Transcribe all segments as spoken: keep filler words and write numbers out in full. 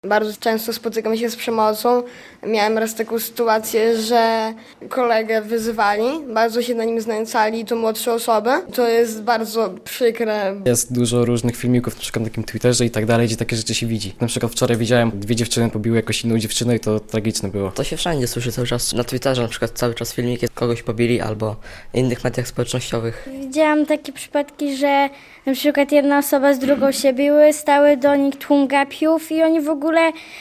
Bardzo często spotykam się z przemocą. Miałem raz taką sytuację, że kolegę wyzywali, bardzo się na nim znęcali, to młodsze osoby. To jest bardzo przykre. Jest dużo różnych filmików, na przykład na takim Twitterze i tak dalej, gdzie takie rzeczy się widzi. Na przykład wczoraj widziałem, dwie dziewczyny pobiły jakąś inną dziewczynę i to tragiczne było. To się wszędzie słyszy cały czas. Na Twitterze na przykład cały czas filmiki kogoś pobili albo innych mediach społecznościowych. Widziałam takie przypadki, że na przykład jedna osoba z drugą się biły, stały do nich tłum gapiów i oni w ogóle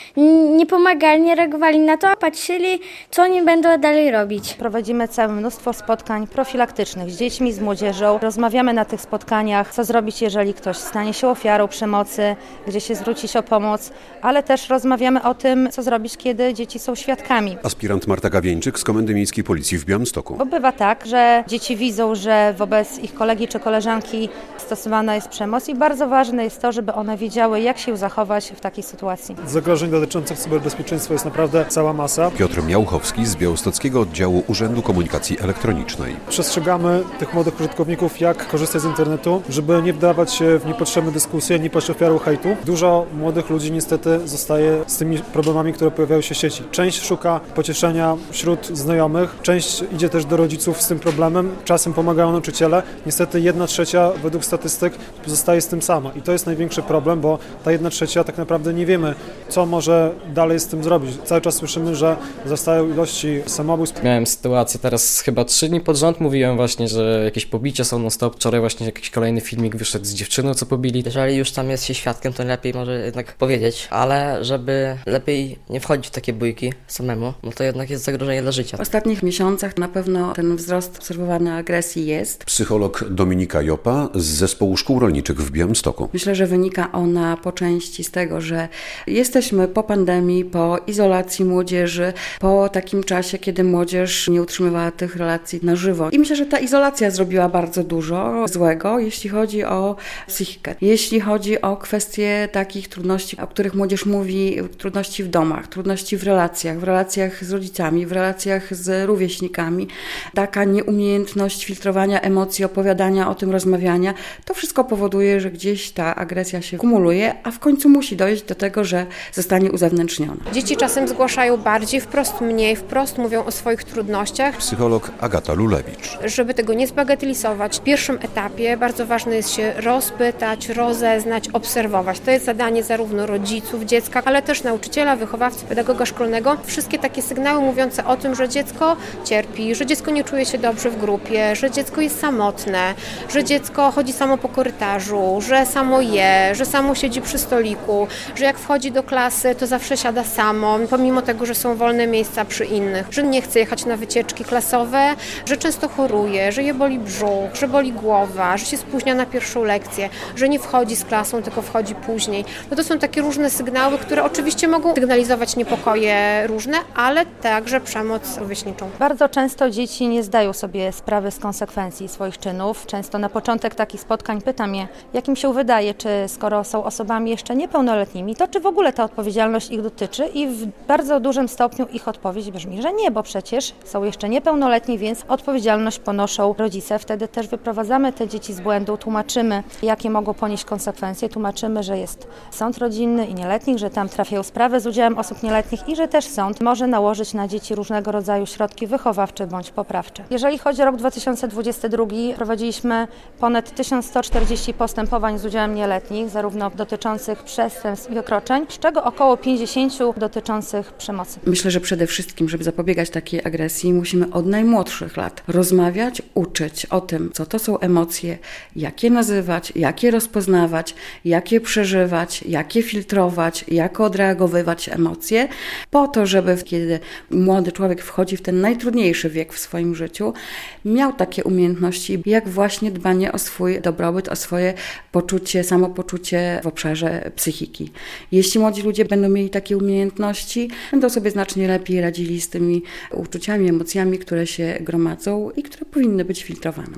nie pomagali, nie reagowali na to, a patrzyli, co oni będą dalej robić. Prowadzimy całe mnóstwo spotkań profilaktycznych z dziećmi, z młodzieżą. Rozmawiamy na tych spotkaniach, co zrobić, jeżeli ktoś stanie się ofiarą przemocy, gdzie się zwrócić o pomoc, ale też rozmawiamy o tym, co zrobić, kiedy dzieci są świadkami. Aspirant Marta Gawieńczyk z Komendy Miejskiej Policji w Białymstoku. Bo bywa tak, że dzieci widzą, że wobec ich kolegi czy koleżanki stosowana jest przemoc i bardzo ważne jest to, żeby one wiedziały, jak się zachować w takiej sytuacji. Zagrożeń dotyczących cyberbezpieczeństwa jest naprawdę cała masa. Piotr Miałchowski z Białostockiego Oddziału Urzędu Komunikacji Elektronicznej. Przestrzegamy tych młodych użytkowników, jak korzystać z internetu, żeby nie wdawać się w niepotrzebne dyskusje, nie paść ofiarą hejtu. Dużo młodych ludzi niestety zostaje z tymi problemami, które pojawiają się w sieci. Część szuka pocieszenia wśród znajomych, część idzie też do rodziców z tym problemem, czasem pomagają nauczyciele. Niestety jedna trzecia według statystyk zostaje z tym sama i to jest największy problem, bo ta jedna trzecia tak naprawdę nie wiemy, co może dalej z tym zrobić. Cały czas słyszymy, że wzrastają ilości samobójstw. Miałem sytuację teraz chyba trzy dni pod rząd, mówiłem właśnie, że jakieś pobicia są non stop. Wczoraj właśnie jakiś kolejny filmik wyszedł z dziewczyną, co pobili. Jeżeli już tam jest się świadkiem, to lepiej może jednak powiedzieć, ale żeby lepiej nie wchodzić w takie bójki samemu, no to jednak jest zagrożenie dla życia. W ostatnich miesiącach na pewno ten wzrost obserwowany agresji jest. Psycholog Dominika Jopa z Zespołu Szkół Rolniczych w Białymstoku. Myślę, że wynika ona po części z tego, że jesteśmy po pandemii, po izolacji młodzieży, po takim czasie, kiedy młodzież nie utrzymywała tych relacji na żywo. I myślę, że ta izolacja zrobiła bardzo dużo złego, jeśli chodzi o psychikę. Jeśli chodzi o kwestie takich trudności, o których młodzież mówi, trudności w domach, trudności w relacjach, w relacjach z rodzicami, w relacjach z rówieśnikami. Taka nieumiejętność filtrowania emocji, opowiadania o tym, rozmawiania, to wszystko powoduje, że gdzieś ta agresja się kumuluje, a w końcu musi dojść do tego, że zostanie uzewnętrzniona. Dzieci czasem zgłaszają bardziej, wprost mniej, wprost mówią o swoich trudnościach. Psycholog Agata Lulewicz. Żeby tego nie zbagatelizować, w pierwszym etapie bardzo ważne jest się rozpytać, rozeznać, obserwować. To jest zadanie zarówno rodziców dziecka, ale też nauczyciela, wychowawcy, pedagoga szkolnego. Wszystkie takie sygnały mówiące o tym, że dziecko cierpi, że dziecko nie czuje się dobrze w grupie, że dziecko jest samotne, że dziecko chodzi samo po korytarzu, że samo je, że samo siedzi przy stoliku, że jak wchodzi do klasy, to zawsze siada samo, pomimo tego, że są wolne miejsca przy innych, że nie chce jechać na wycieczki klasowe, że często choruje, że je boli brzuch, że boli głowa, że się spóźnia na pierwszą lekcję, że nie wchodzi z klasą, tylko wchodzi później. No to są takie różne sygnały, które oczywiście mogą sygnalizować niepokoje różne, ale także przemoc rówieśniczą. Bardzo często dzieci nie zdają sobie sprawy z konsekwencji swoich czynów. Często na początek takich spotkań pytam je, jak im się wydaje, czy skoro są osobami jeszcze niepełnoletnimi, to czy w ogóle ta odpowiedzialność ich dotyczy i w bardzo dużym stopniu ich odpowiedź brzmi, że nie, bo przecież są jeszcze niepełnoletni, więc odpowiedzialność ponoszą rodzice. Wtedy też wyprowadzamy te dzieci z błędu, tłumaczymy, jakie mogą ponieść konsekwencje, tłumaczymy, że jest sąd rodzinny i nieletnich, że tam trafiają sprawy z udziałem osób nieletnich i że też sąd może nałożyć na dzieci różnego rodzaju środki wychowawcze bądź poprawcze. Jeżeli chodzi o rok dwa tysiące dwudziesty drugi, prowadziliśmy ponad tysiąc sto czterdzieści postępowań z udziałem nieletnich, zarówno dotyczących przestępstw i wykroczeń, z czego około pięćdziesiąt dotyczących przemocy. Myślę, że przede wszystkim, żeby zapobiegać takiej agresji, musimy od najmłodszych lat rozmawiać, uczyć o tym, co to są emocje, jak je nazywać, jak je rozpoznawać, jak je przeżywać, jak je filtrować, jak odreagowywać emocje, po to, żeby kiedy młody człowiek wchodzi w ten najtrudniejszy wiek w swoim życiu, miał takie umiejętności, jak właśnie dbanie o swój dobrobyt, o swoje poczucie, samopoczucie w obszarze psychiki. Jeśli młodzi ludzie będą mieli takie umiejętności, będą sobie znacznie lepiej radzili z tymi uczuciami, emocjami, które się gromadzą i które powinny być filtrowane.